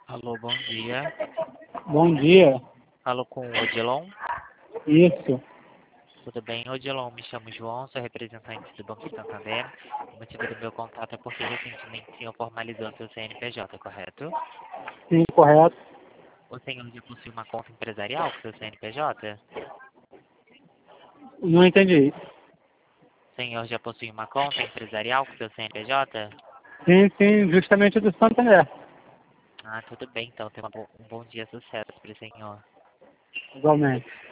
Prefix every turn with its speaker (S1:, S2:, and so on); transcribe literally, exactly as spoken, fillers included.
S1: Alô, bom dia.
S2: Bom dia.
S1: Falo com o Odilon.
S2: Isso.
S1: Tudo bem, Odilon? Me chamo João, sou representante do Banco Santander. O motivo do meu contato é porque recentemente o senhor formalizou seu C N P J, correto?
S2: Sim, correto.
S1: O senhor já possui uma conta empresarial com seu C N P J?
S2: Não entendi.
S1: O senhor já possui uma conta empresarial com seu C N P J?
S2: Sim, sim, justamente do Santander.
S1: Ah, tudo bem, então. Tenha uma bo- um bom dia, sucesso para o senhor.
S2: Igualmente.